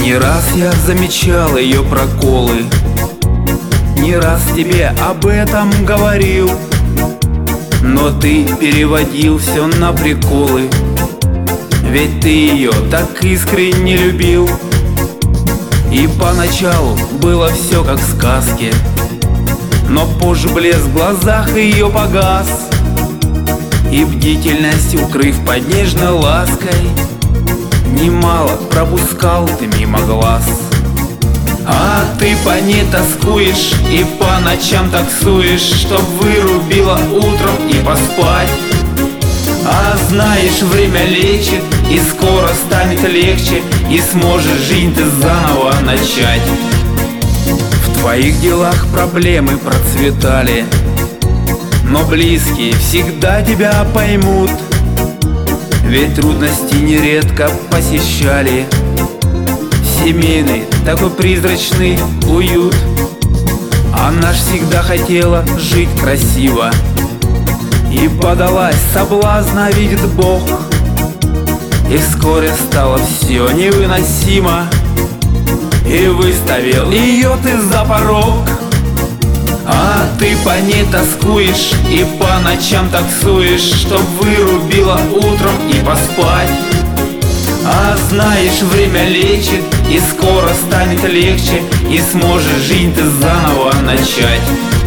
Не раз я замечал ее проколы, не раз тебе об этом говорил, но ты переводил все на приколы, ведь ты ее так искренне любил. И поначалу было все как в сказке, но позже блеск в глазах ее погас, и бдительность, укрыв под нежной лаской, немало пропускал ты мимо глаз. А ты по ней тоскуешь и по ночам таксуешь, чтоб вырубила утром и поспать. А знаешь, время лечит, и скоро станет легче, и сможешь жизнь ты заново начать. В твоих делах проблемы процветали, но близкие всегда тебя поймут, ведь трудности нередко посещали семейный такой призрачный уют. Она ж всегда хотела жить красиво и подалась соблазна, видит Бог, и вскоре стало все невыносимо, и выставил ее ты за порог. А ты по ней тоскуешь и по ночам таксуешь, чтоб вырубила утром и поспать. А знаешь, время лечит, и скоро станет легче, и сможешь жизнь ты заново начать.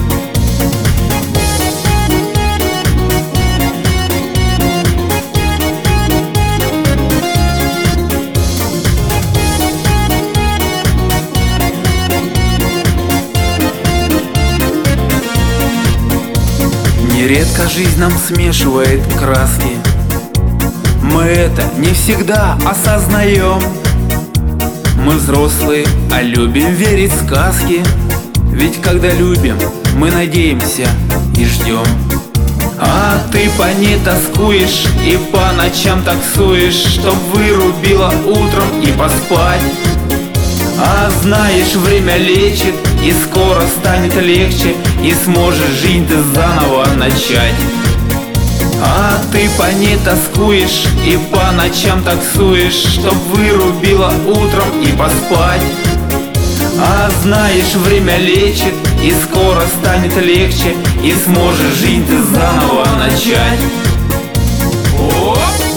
Нередко жизнь нам смешивает краски, мы это не всегда осознаем. Мы взрослые, а любим верить в сказки, ведь когда любим, мы надеемся и ждем. А ты по ней тоскуешь и по ночам таксуешь, чтоб вырубила утром и поспать. А знаешь, время лечит, и скоро станет легче, и сможешь жизнь ты заново начать. А ты по ней тоскуешь и по ночам таксуешь, чтоб вырубила утром и поспать. А знаешь, время лечит, и скоро станет легче, и сможешь жизнь ты заново начать. Оп!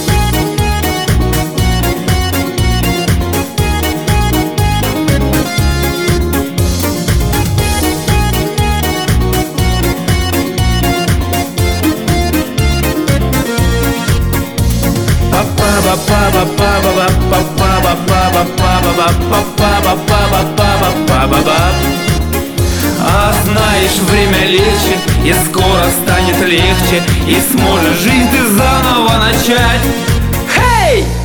А знаешь, время лечит, и скоро станет легче, и сможешь жизнь ты заново начать. Хей!